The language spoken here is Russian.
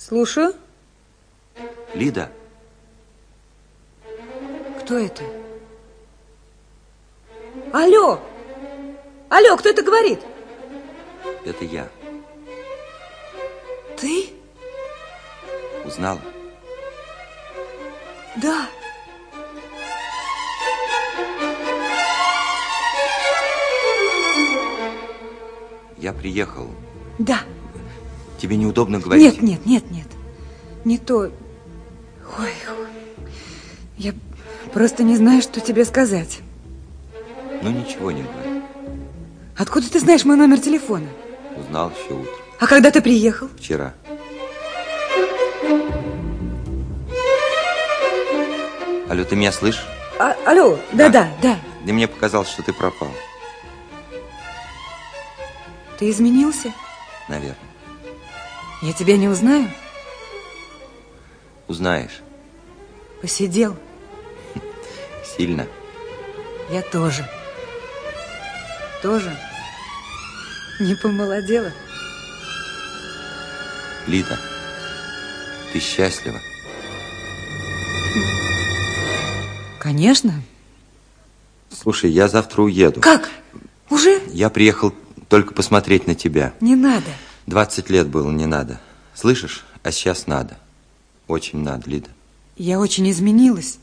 Слушаю. Лида. Кто это? Алло! Алло, кто это говорит? Это я. Ты? Узнала? Да. Я приехал. Да. Тебе неудобно говорить? Нет. Не то. Ой, я просто не знаю, что тебе сказать. Ну, ничего не говори. Откуда ты знаешь мой номер телефона? Узнал еще утром. А когда ты приехал? Вчера. Алло, ты меня слышишь? Алло, да. Да, мне показалось, что ты пропал. Ты изменился? Наверное. Я тебя не узнаю? Узнаешь. Посидел? Сильно. Я тоже. Тоже не помолодела? Лида, ты счастлива? Конечно. Слушай, я завтра уеду. Как? Уже? Я приехал только посмотреть на тебя. Не надо. 20 лет было, не надо. Слышишь? А сейчас надо. Очень надо, Лида. Я очень изменилась.